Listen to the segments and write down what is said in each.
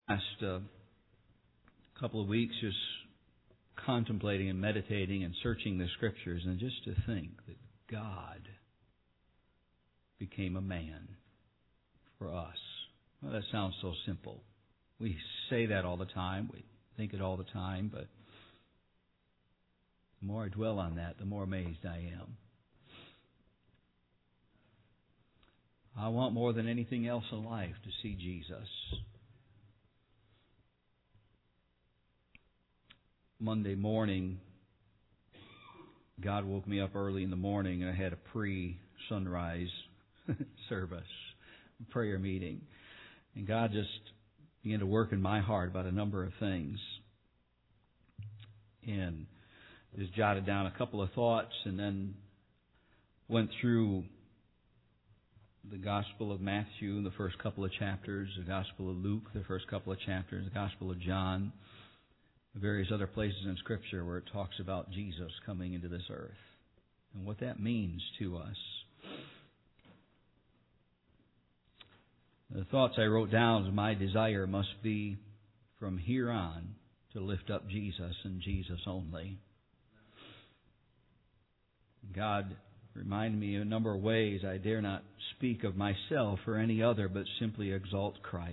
Last couple of weeks just contemplating and meditating and searching the Scriptures, and just to think that God became a man for us. Well, that sounds so simple. We say that all the time. We think it all the time, but the more I dwell on that, the more amazed I am. I want more than anything else in life to see Jesus. Monday morning, God woke me up early in the morning, and I had a pre-sunrise service, prayer meeting. And God just began to work in my heart about a number of things. And just jotted down a couple of thoughts, and then went through the Gospel of Matthew, the first couple of chapters, the Gospel of Luke, the first couple of chapters, the Gospel of John, various other places in Scripture where it talks about Jesus coming into this earth and what that means to us. The thoughts I wrote down is my desire must be from here on to lift up Jesus and Jesus only. God reminded me in a number of ways I dare not speak of myself or any other, but simply exalt Christ.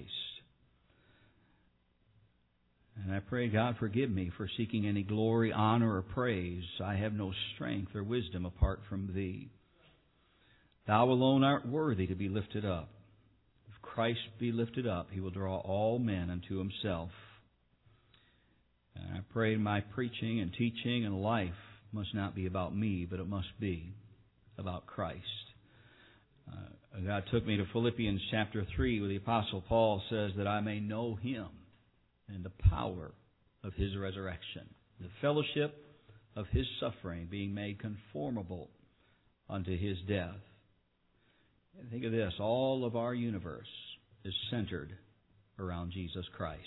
And I pray, God, forgive me for seeking any glory, honor, or praise. I have no strength or wisdom apart from Thee. Thou alone art worthy to be lifted up. If Christ be lifted up, He will draw all men unto Himself. And I pray my preaching and teaching and life must not be about me, but it must be about Christ. God took me to Philippians chapter 3, where the Apostle Paul says that I may know Him and the power of His resurrection, the fellowship of His suffering, being made conformable unto His death. And think of this, all of our universe is centered around Jesus Christ.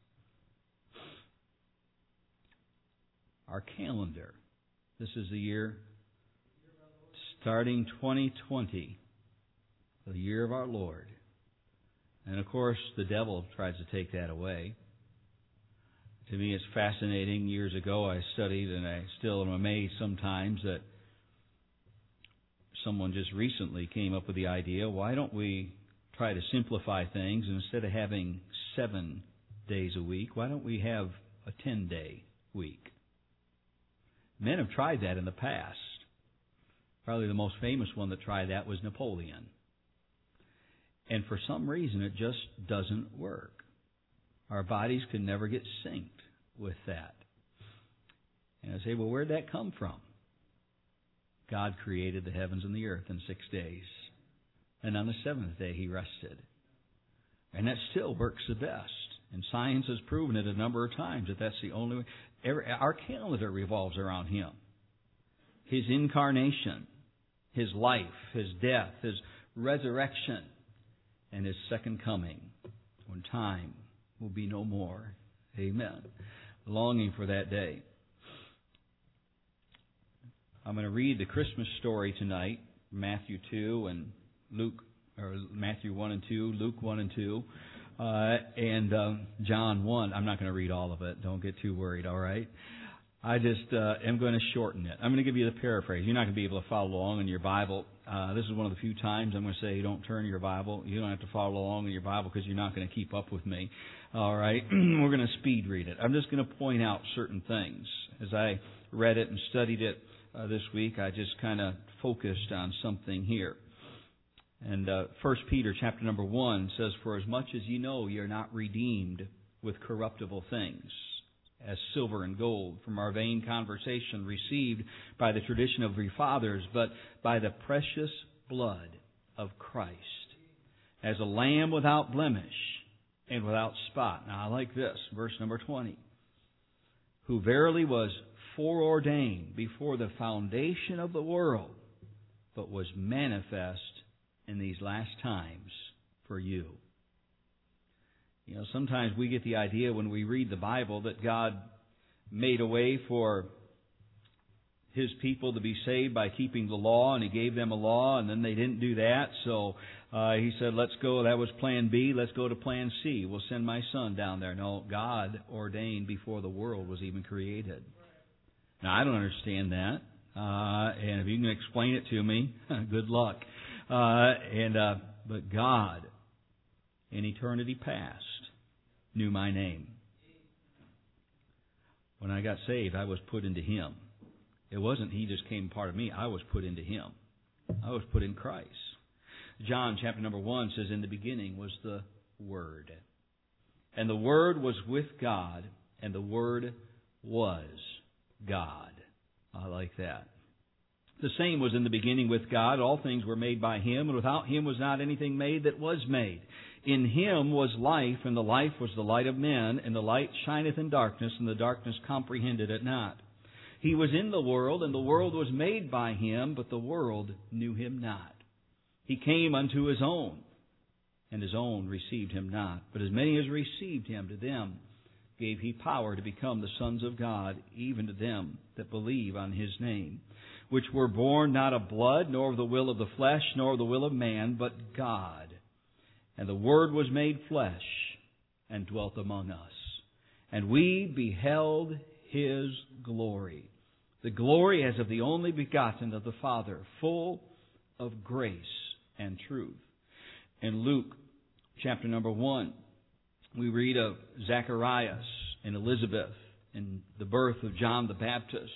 Our calendar, this is the year starting 2020, the year of our Lord. And of course, the devil tries to take that away. To me, it's fascinating. Years ago, I studied, and I still am amazed sometimes that someone just recently came up with the idea, why don't we try to simplify things, and instead of having 7 days a week, why don't we have a 10-day week? Men have tried that in the past. Probably the most famous one that tried that was Napoleon. And for some reason, it just doesn't work. Our bodies can never get synced with that. And I say, well, where'd that come from? God created the heavens and the earth in 6 days. And on the seventh day, He rested. And that still works the best. And science has proven it a number of times that that's the only way. Our calendar revolves around Him. His incarnation, His life, His death, His resurrection, and His second coming, when time will be no more. Amen. Longing for that day. I'm going to read the Christmas story tonight, Matthew 2 and Luke, or Matthew 1 and 2, Luke 1 and 2, and John 1. I'm not going to read all of it. Don't get too worried, all right? I just am going to shorten it. I'm going to give you the paraphrase. You're not going to be able to follow along in your Bible. This is one of the few times I'm going to say don't turn your Bible. You don't have to follow along in your Bible because you're not going to keep up with me. All right? We're going to speed read it. I'm just going to point out certain things. As I read it and studied it this week, I just kind of focused on something here. And 1 Peter chapter number 1 says, For as much as ye know ye are not redeemed with corruptible things, as silver and gold, from our vain conversation received by the tradition of your fathers, but by the precious blood of Christ, as a lamb without blemish and without spot. Now I like this, verse number 20. Who verily was foreordained before the foundation of the world, but was manifest in these last times for you. You know, sometimes we get the idea when we read the Bible that God made a way for His people to be saved by keeping the law, and He gave them a law, and then they didn't do that. So He said, let's go. That was plan B. Let's go to plan C. We'll send my Son down there. No, God ordained before the world was even created. Now, I don't understand that. And if you can explain it to me, good luck. But God, in eternity past, knew my name. When I got saved, I was put into Him. It wasn't He just came part of me. I was put into Him. I was put in Christ. John chapter number 1 says, in the beginning was the Word. And the Word was with God, and the Word was God. I like that. The same was in the beginning with God. All things were made by Him, and without Him was not anything made that was made. In Him was life, and the life was the light of men, and the light shineth in darkness, and the darkness comprehended it not. He was in the world, and the world was made by Him, but the world knew Him not. He came unto His own, and His own received Him not. But as many as received Him, to them gave He power to become the sons of God, even to them that believe on His name, which were born not of blood, nor of the will of the flesh, nor of the will of man, but God. And the Word was made flesh, and dwelt among us. And we beheld His glory, the glory as of the only begotten of the Father, full of grace and truth. In Luke chapter number 1, we read of Zacharias and Elizabeth and the birth of John the Baptist.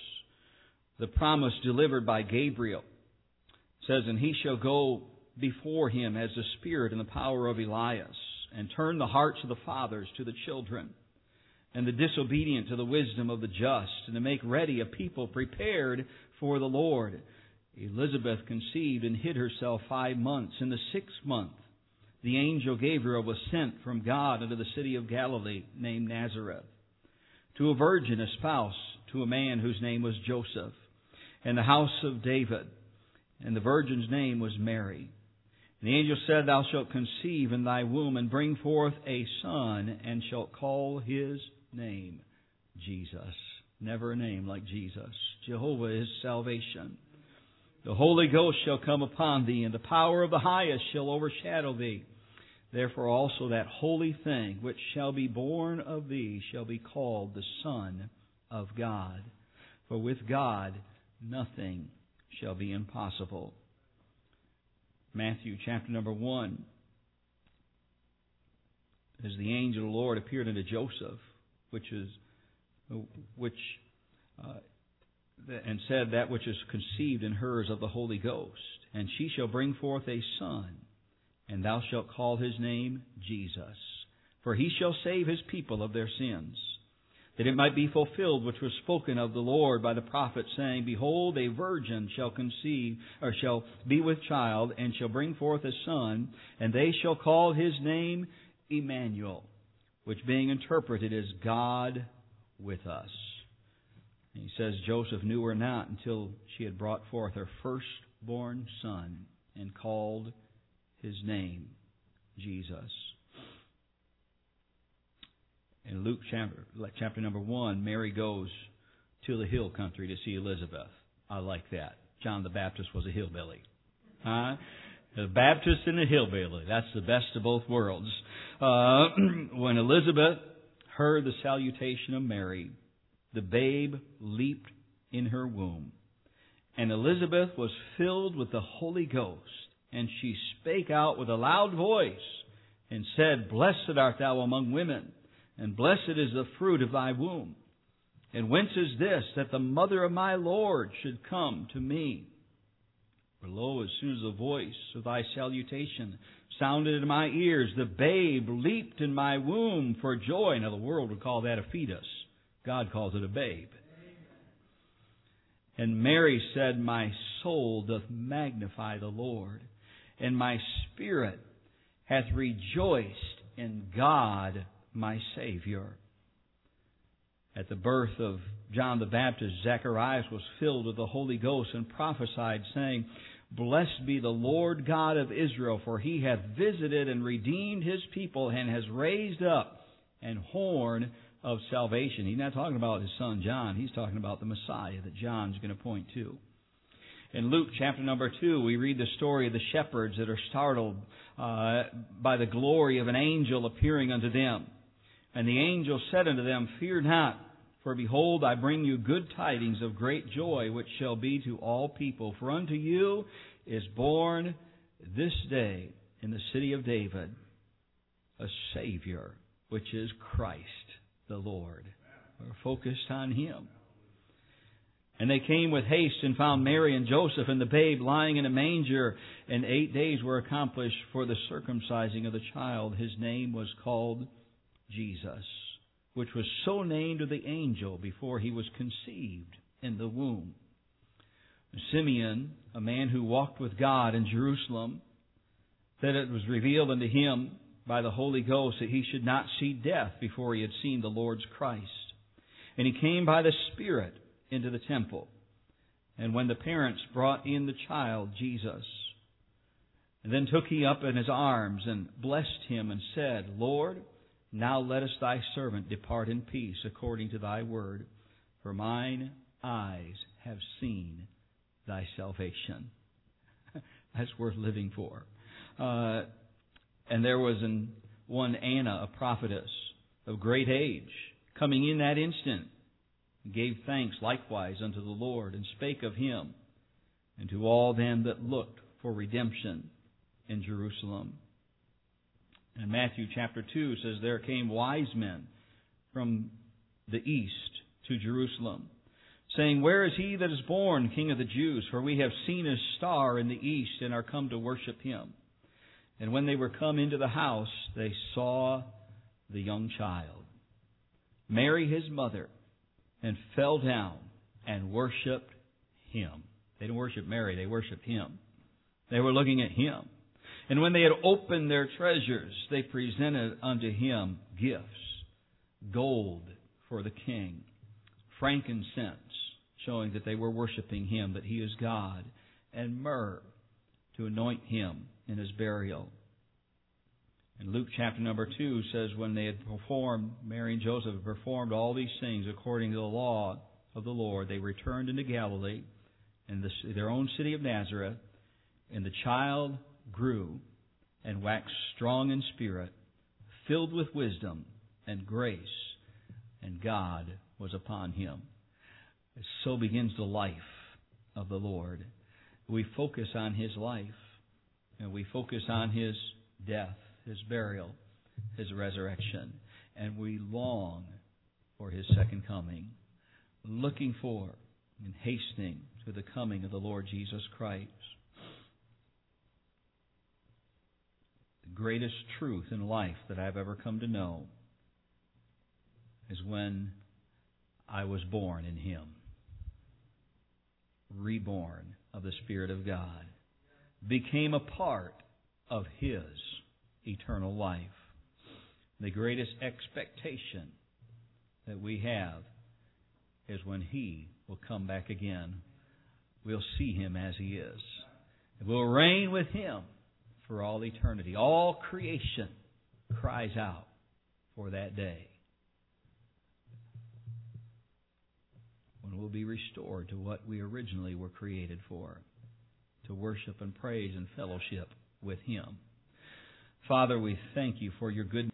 The promise delivered by Gabriel says, and he shall go before him as the spirit and the power of Elias, and turn the hearts of the fathers to the children, and the disobedient to the wisdom of the just, and to make ready a people prepared for the Lord. Elizabeth conceived and hid herself 5 months. In the 6th month, the angel Gabriel was sent from God unto the city of Galilee, named Nazareth, to a virgin espoused to a man whose name was Joseph, in the house of David, and the virgin's name was Mary. And the angel said, Thou shalt conceive in thy womb, and bring forth a son, and shalt call his name Jesus. Never a name like Jesus. Jehovah is salvation. The Holy Ghost shall come upon thee, and the power of the highest shall overshadow thee. Therefore also that holy thing which shall be born of thee shall be called the Son of God. For with God nothing shall be impossible. Matthew chapter number 1. As the angel of the Lord appeared unto Joseph, and said, That which is conceived in her is of the Holy Ghost, and she shall bring forth a son, and thou shalt call his name Jesus. For he shall save his people of their sins. That it might be fulfilled which was spoken of the Lord by the prophet, saying, Behold, a virgin shall conceive, or shall be with child, and shall bring forth a son, and they shall call his name Emmanuel, which being interpreted is God with us. And he says Joseph knew her not until she had brought forth her firstborn son, and called his name Jesus. In Luke chapter number 1, Mary goes to the hill country to see Elizabeth. I like that. John the Baptist was a hillbilly. The Baptist and the hillbilly. That's the best of both worlds. When Elizabeth heard the salutation of Mary, the babe leaped in her womb. And Elizabeth was filled with the Holy Ghost, and she spake out with a loud voice, and said, Blessed art thou among women, and blessed is the fruit of thy womb. And whence is this, that the mother of my Lord should come to me? For lo, as soon as the voice of thy salutation sounded in my ears, the babe leaped in my womb for joy. Now the world would call that a fetus. God calls it a babe. And Mary said, My soul doth magnify the Lord, and my spirit hath rejoiced in God my Savior. At the birth of John the Baptist, Zacharias was filled with the Holy Ghost and prophesied, saying, Blessed be the Lord God of Israel, for he hath visited and redeemed his people, and has raised up an horn of salvation. He's not talking about his son John. He's talking about the Messiah that John's going to point to. In Luke chapter number 2, we read the story of the shepherds that are startled by the glory of an angel appearing unto them. And the angel said unto them, Fear not, for behold, I bring you good tidings of great joy, which shall be to all people. For unto you is born this day in the city of David a Savior, which is Christ the Lord. We're focused on Him. And they came with haste and found Mary and Joseph and the babe lying in a manger. And 8 days were accomplished for the circumcising of the child. His name was called Jesus, which was so named of the angel before he was conceived in the womb. Simeon, a man who walked with God in Jerusalem, that it was revealed unto him by the Holy Ghost that he should not see death before he had seen the Lord's Christ. And he came by the Spirit into the temple. And when the parents brought in the child, Jesus, and then took he up in his arms and blessed him and said, Lord, now lettest thy servant depart in peace according to thy word, for mine eyes have seen thy salvation. That's worth living for. And there was one Anna, a prophetess of great age, coming in that instant, gave thanks likewise unto the Lord, and spake of Him, and to all them that looked for redemption in Jerusalem. And Matthew chapter 2 says, There came wise men from the east to Jerusalem, saying, Where is he that is born King of the Jews? For we have seen his star in the east, and are come to worship him. And when they were come into the house, they saw the young child, Mary his mother, and fell down and worshipped Him. They didn't worship Mary, they worshipped Him. They were looking at Him. And when they had opened their treasures, they presented unto Him gifts, gold for the king, frankincense, showing that they were worshiping Him, that He is God, and myrrh to anoint Him in His burial. And Luke chapter number 2 says, when they had performed, Mary and Joseph had performed all these things according to the law of the Lord, they returned into Galilee, in their own city of Nazareth, and the child grew and waxed strong in spirit, filled with wisdom and grace, and God was upon him. So begins the life of the Lord. We focus on His life, and we focus on His death, His burial, His resurrection, and we long for His second coming, looking for and hastening to the coming of the Lord Jesus Christ. The greatest truth in life that I've ever come to know is when I was born in Him, reborn of the Spirit of God, became a part of His eternal life. The greatest expectation that we have is when He will come back again. We'll see Him as He is. And we'll reign with Him for all eternity. All creation cries out for that day, when we'll be restored to what we originally were created for, to worship and praise and fellowship with Him. Father, we thank You for Your goodness.